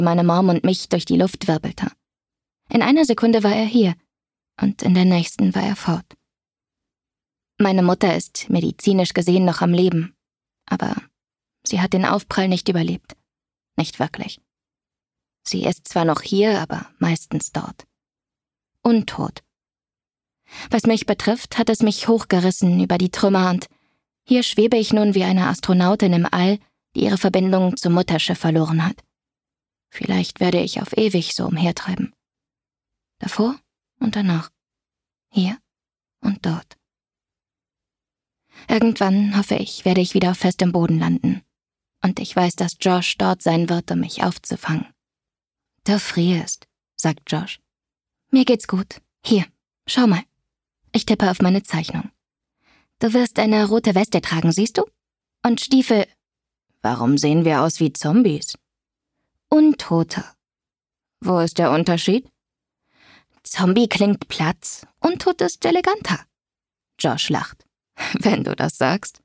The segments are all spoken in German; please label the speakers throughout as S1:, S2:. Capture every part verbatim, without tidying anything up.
S1: meine Mom und mich durch die Luft wirbelte. In einer Sekunde war er hier und in der nächsten war er fort. Meine Mutter ist medizinisch gesehen noch am Leben, aber sie hat den Aufprall nicht überlebt. Nicht wirklich. Sie ist zwar noch hier, aber meistens dort. Untot. Was mich betrifft, hat es mich hochgerissen über die Trümmer und hier schwebe ich nun wie eine Astronautin im All, die ihre Verbindung zum Mutterschiff verloren hat. Vielleicht werde ich auf ewig so umhertreiben. Davor und danach. Hier und dort. Irgendwann, hoffe ich, werde ich wieder auf festem Boden landen. Und ich weiß, dass Josh dort sein wird, um mich aufzufangen. Du frierst, sagt Josh. Mir geht's gut. Hier, schau mal. Ich tippe auf meine Zeichnung. Du wirst eine rote Weste tragen, siehst du? Und Stiefel. Warum sehen wir aus wie Zombies? Untote. Wo ist der Unterschied? Zombie klingt platt, Untot ist eleganter. Josh lacht. Wenn du das sagst.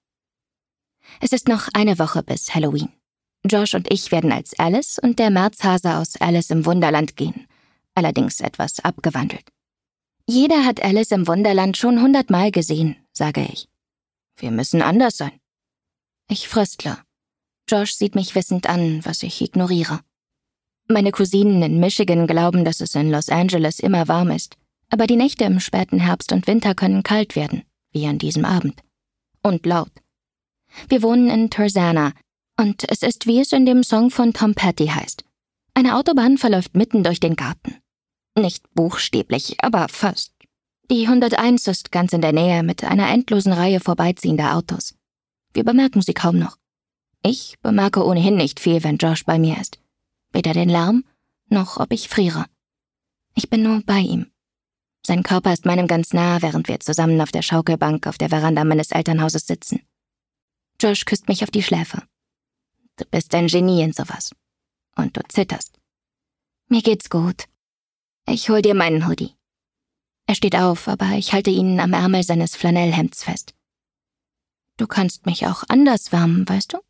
S1: Es ist noch eine Woche bis Halloween. Josh und ich werden als Alice und der Märzhase aus Alice im Wunderland gehen, allerdings etwas abgewandelt. Jeder hat Alice im Wunderland schon hundertmal gesehen, sage ich. Wir müssen anders sein. Ich fröstle. Josh sieht mich wissend an, was ich ignoriere. Meine Cousinen in Michigan glauben, dass es in Los Angeles immer warm ist, aber die Nächte im späten Herbst und Winter können kalt werden, wie an diesem Abend. Und laut. Wir wohnen in Tarzana, und es ist, wie es in dem Song von Tom Petty heißt. Eine Autobahn verläuft mitten durch den Garten. Nicht buchstäblich, aber fast. Die hunderteins ist ganz in der Nähe mit einer endlosen Reihe vorbeiziehender Autos. Wir bemerken sie kaum noch. Ich bemerke ohnehin nicht viel, wenn Josh bei mir ist. Weder den Lärm, noch ob ich friere. Ich bin nur bei ihm. Sein Körper ist meinem ganz nah, während wir zusammen auf der Schaukelbank auf der Veranda meines Elternhauses sitzen. Josh küsst mich auf die Schläfe. Du bist ein Genie in sowas. Und du zitterst. Mir geht's gut. Ich hol dir meinen Hoodie. Er steht auf, aber ich halte ihn am Ärmel seines Flanellhemds fest. Du kannst mich auch anders wärmen, weißt du?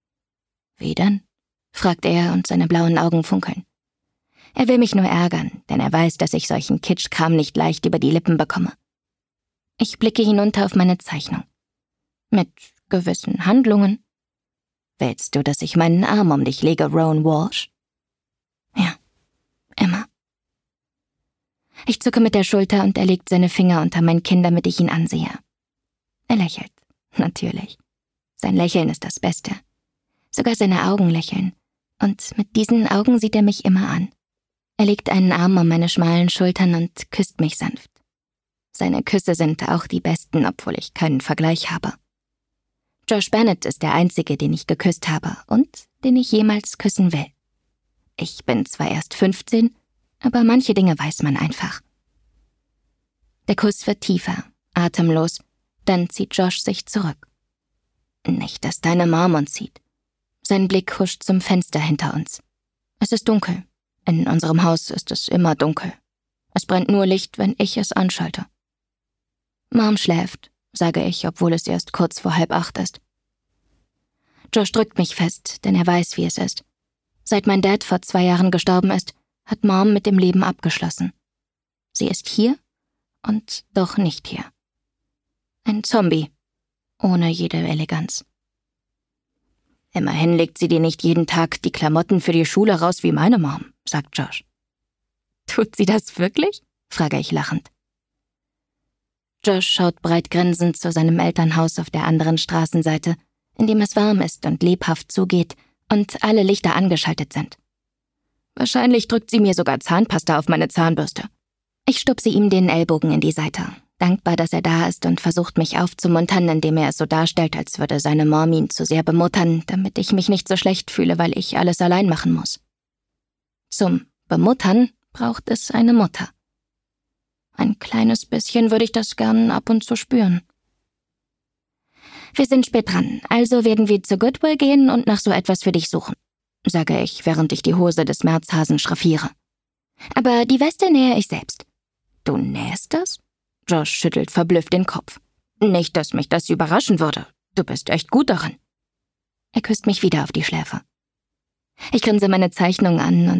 S1: Wie denn? Fragt er und seine blauen Augen funkeln. Er will mich nur ärgern, denn er weiß, dass ich solchen Kitschkram nicht leicht über die Lippen bekomme. Ich blicke hinunter auf meine Zeichnung. Mit gewissen Handlungen. Willst du, dass ich meinen Arm um dich lege, Rowan Walsh? Ja, immer. Ich zucke mit der Schulter und er legt seine Finger unter mein Kinn, damit ich ihn ansehe. Er lächelt, natürlich. Sein Lächeln ist das Beste. Sogar seine Augen lächeln. Und mit diesen Augen sieht er mich immer an. Er legt einen Arm um meine schmalen Schultern und küsst mich sanft. Seine Küsse sind auch die besten, obwohl ich keinen Vergleich habe. Josh Bennett ist der einzige, den ich geküsst habe und den ich jemals küssen will. Ich bin zwar erst fünfzehn, aber manche Dinge weiß man einfach. Der Kuss wird tiefer, atemlos, dann zieht Josh sich zurück. Nicht, dass deine Mom uns sieht. Sein Blick huscht zum Fenster hinter uns. Es ist dunkel. In unserem Haus ist es immer dunkel. Es brennt nur Licht, wenn ich es anschalte. Mom schläft, sage ich, obwohl es erst kurz vor halb acht ist. Josh drückt mich fest, denn er weiß, wie es ist. Seit mein Dad vor zwei Jahren gestorben ist, hat Mom mit dem Leben abgeschlossen. Sie ist hier und doch nicht hier. Ein Zombie, ohne jede Eleganz. Immerhin legt sie dir nicht jeden Tag die Klamotten für die Schule raus wie meine Mom, sagt Josh. Tut sie das wirklich? Frage ich lachend. Josh schaut breit grinsend zu seinem Elternhaus auf der anderen Straßenseite, in dem es warm ist und lebhaft zugeht und alle Lichter angeschaltet sind. Wahrscheinlich drückt sie mir sogar Zahnpasta auf meine Zahnbürste. Ich stupse ihm den Ellbogen in die Seite, dankbar, dass er da ist und versucht, mich aufzumuntern, indem er es so darstellt, als würde seine Mom ihn zu sehr bemuttern, damit ich mich nicht so schlecht fühle, weil ich alles allein machen muss. Zum Bemuttern braucht es eine Mutter. Ein kleines bisschen würde ich das gern ab und zu spüren. Wir sind spät dran, also werden wir zu Goodwill gehen und nach so etwas für dich suchen, sage ich, während ich die Hose des Märzhasen schraffiere. Aber die Weste nähe ich selbst. Du nähst das? Josh schüttelt verblüfft den Kopf. Nicht, dass mich das überraschen würde. Du bist echt gut darin. Er küsst mich wieder auf die Schläfe. Ich grinse meine Zeichnung an und